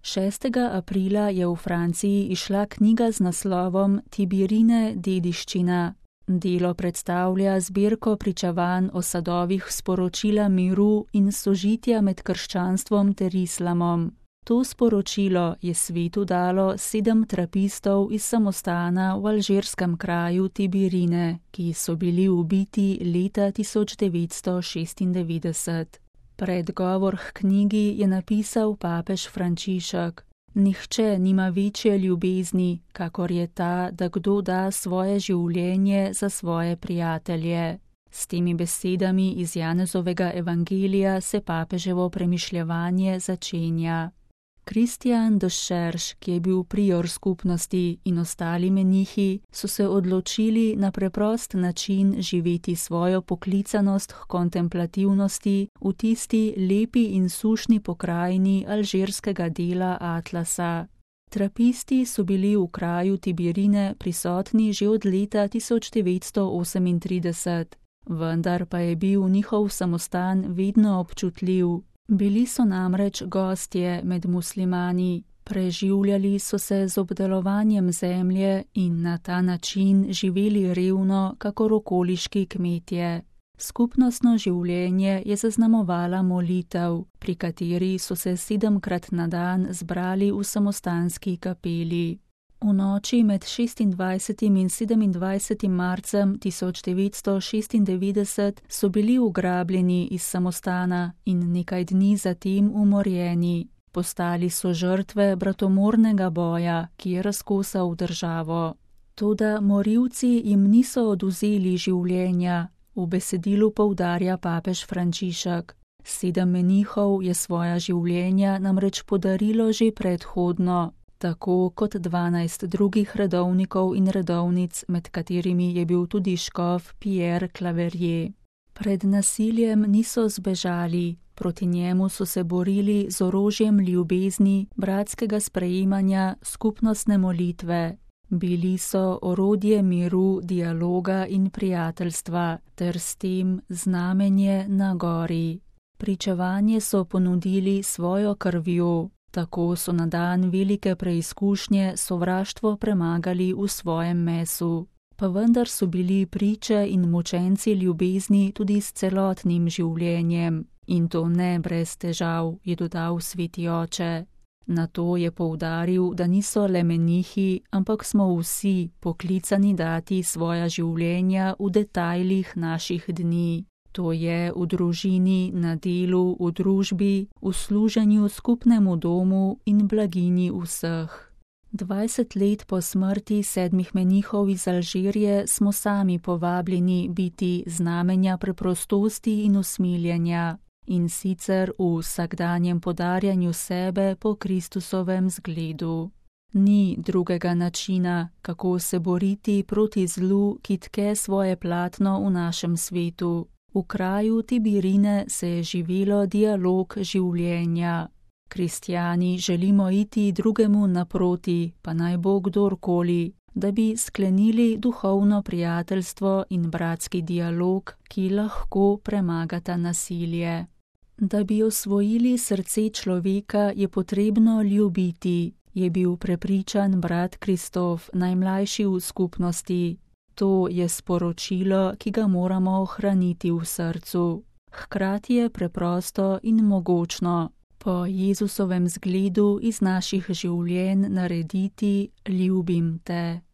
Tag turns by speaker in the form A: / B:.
A: 6. aprila je v Franciji izšla knjiga z naslovom Tibirine dediščina. Delo predstavlja zbirko pričevanj o sadovih sporočila miru in sožitja med krščanstvom ter islamom. To sporočilo je svetu dalo 7 trapistov iz samostana v alžirskem kraju Tibirine, ki so bili ubiti leta 1996. Predgovor k knjigi je napisal papež Frančišek. Nihče nima večje ljubezni, kakor je ta, da kdo da svoje življenje za svoje prijatelje. S temi besedami iz Janezovega evangelija se papeževo premišljevanje začenja. Christian de Cherche, ki je bil prior skupnosti, in ostali menihi so se odločili na preprost način živeti svojo poklicanost k kontemplativnosti v tisti lepi in sušni pokrajini alžirskega dela Atlasa. Trapisti so bili v kraju Tibirine prisotni že od leta 1938, vendar pa je bil njihov samostan vedno občutljiv. Bili so namreč gostje med muslimani, preživljali so se z obdelovanjem zemlje in na ta način živeli revno, kakor okoliški kmetje. Skupnostno življenje je zaznamovala molitev, pri kateri so se 7-krat na dan zbrali v samostanski kapeli. V noči med 26. in 27. marcem 1996 so bili ugrabljeni iz samostana in nekaj dni zatem umorjeni. Postali so žrtve bratomornega boja, ki je razkosal državo. Toda morilci jim niso odvzeli življenja, v besedilu poudarja papež Frančišek. 7 menihov je svoja življenja namreč podarilo že predhodno, tako kot 12 drugih redovnikov in redovnic, med katerimi je bil tudi škof Pierre Claverrier. Pred nasiljem niso zbežali, proti njemu so se borili z orožjem ljubezni, bratskega sprejemanja, skupnostne molitve. Bili so orodje miru, dialoga in prijateljstva, ter s tem znamenje na gori. Pričevanje so ponudili svojo krvjo. Tako so na dan velike preizkušnje sovraštvo premagali v svojem mesu. Pa vendar so bili priče in mučenci ljubezni tudi s celotnim življenjem. In to ne brez težav, je dodal sveti oče. Nato je poudaril, da niso le menihi, ampak smo vsi poklicani dati svoja življenja v detajlih naših dni. To je v družini, na delu, v družbi, v služenju skupnemu domu in blaginji vseh. 20 let po smrti 7 menihov iz Alžirije smo sami povabljeni biti znamenja preprostosti in usmiljenja, in sicer v vsakdanjem podarjanju sebe po Kristusovem zgledu. Ni drugega načina, kako se boriti proti zlu, ki tke svoje platno v našem svetu. V kraju Tibirine se je živelo dialog življenja. Kristjani želimo iti drugemu naproti, pa naj bo kdorkoli, da bi sklenili duhovno prijateljstvo in bratski dialog, ki lahko premagata nasilje. Da bi osvojili srce človeka, je potrebno ljubiti, je bil prepričan brat Kristof, najmlajši v skupnosti. To je sporočilo, ki ga moramo ohraniti v srcu. Hkrati je preprosto in mogočno, po Jezusovem zgledu iz naših življenj narediti ljubim te.